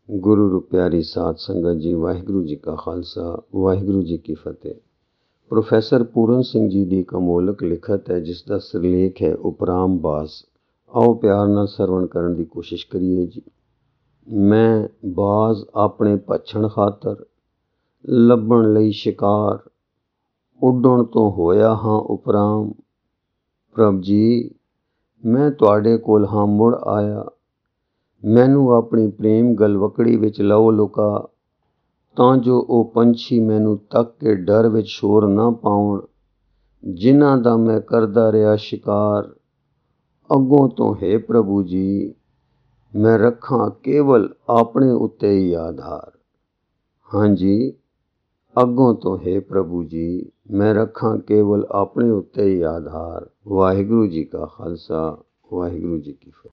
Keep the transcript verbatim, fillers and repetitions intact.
ਗੁਰੂ ਰੂ ਪਿਆਰੀ ਸਾਧ ਸੰਗਤ ਜੀ, ਵਾਹਿਗੁਰੂ ਜੀ ਕਾ ਖਾਲਸਾ, ਵਾਹਿਗੁਰੂ ਜੀ ਕੀ ਫਤਿਹ। ਪ੍ਰੋਫੈਸਰ ਪੂਰਨ ਸਿੰਘ ਜੀ ਦੀ ਇੱਕ ਅਮੋਲਕ ਲਿਖਤ ਹੈ ਜਿਸ ਦਾ ਸਿਰਲੇਖ ਹੈ ਉਪਰਾਮ ਬਾਜ਼। ਆਓ ਪਿਆਰ ਨਾਲ ਸਰਵਣ ਕਰਨ ਦੀ ਕੋਸ਼ਿਸ਼ ਕਰੀਏ ਜੀ। ਮੈਂ ਬਾਜ਼ ਆਪਣੇ ਭੱਛਣ ਖਾਤਰ, ਲੱਭਣ ਲਈ ਸ਼ਿਕਾਰ, ਉੱਡਣ ਤੋਂ ਹੋਇਆ ਹਾਂ ਉਪਰਾਮ। ਪ੍ਰਭ ਜੀ, ਮੈਂ ਤੁਹਾਡੇ ਕੋਲ ਹਾਂ ਮੁੜ ਆਇਆ, ਮੈਨੂੰ ਆਪਣੀ ਪ੍ਰੇਮ ਗਲਵਕੜੀ ਵਿੱਚ ਲਓ ਲੁਕਾ, ਤਾਂ ਜੋ ਉਹ ਪੰਛੀ ਮੈਨੂੰ ਤੱਕ ਕੇ ਡਰ ਵਿੱਚ ਸ਼ੋਰ ਨਾ ਪਾਉਣ, ਜਿਨ੍ਹਾਂ ਦਾ ਮੈਂ ਕਰਦਾ ਰਿਹਾ ਸ਼ਿਕਾਰ। ਅੱਗੋਂ ਤੋਂ ਹੈ ਪ੍ਰਭੂ ਜੀ, ਮੈਂ ਰੱਖਾਂ ਕੇਵਲ ਆਪਣੇ ਉੱਤੇ ਹੀ ਆਧਾਰ। ਹਾਂਜੀ, ਅੱਗੋਂ ਤੋਂ ਹੈ ਪ੍ਰਭੂ ਜੀ, ਮੈਂ ਰੱਖਾਂ ਕੇਵਲ ਆਪਣੇ ਉੱਤੇ ਹੀ ਆਧਾਰ। ਵਾਹਿਗੁਰੂ ਜੀ ਕਾ ਖਾਲਸਾ, ਵਾਹਿਗੁਰੂ ਜੀ ਕੀ ਫਤਿਹ।